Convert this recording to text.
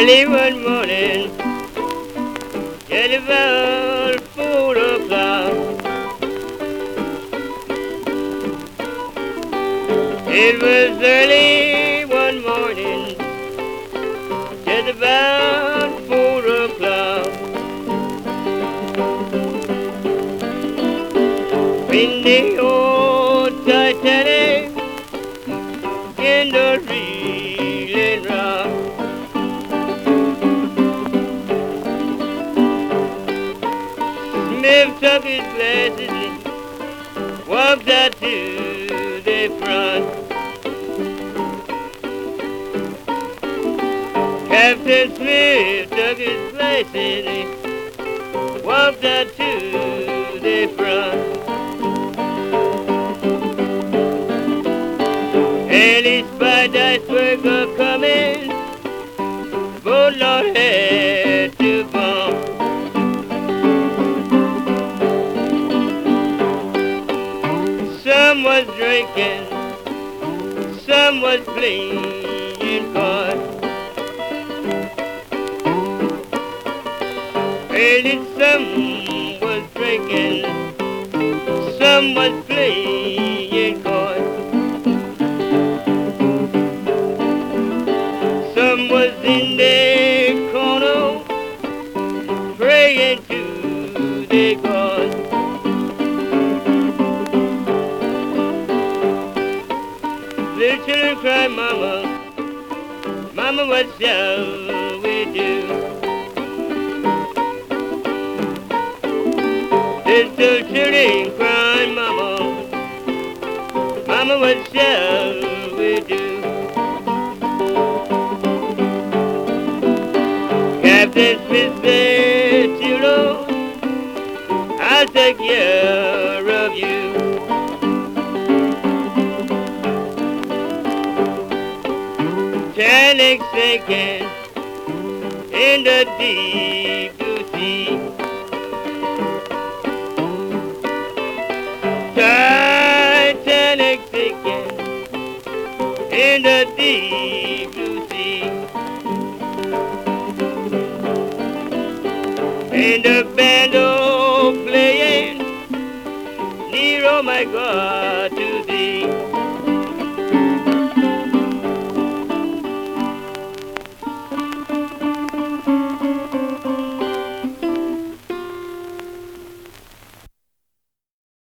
Early one morning, just about 4 o'clock, it was early one morning, just about 4 o'clock, when the old Titanic in the reeling rock Smith took his glasses and walked out to the front. Captain Smith took his glasses and walked out to the front. And he spied iceberg coming, both Lord had to bump. Some was drinking, some was playing cards. And some was drinking, some was playing cards. Some was in the corner praying to their God. Little children cry, Mama, Mama, what shall we do? Little children cry, Mama, Mama, what shall we do? Captain Smith said, children, I'll take care of you. Titanic sinking in the deep blue sea. Titanic sinking in the deep blue sea. And the band playing near, oh my God,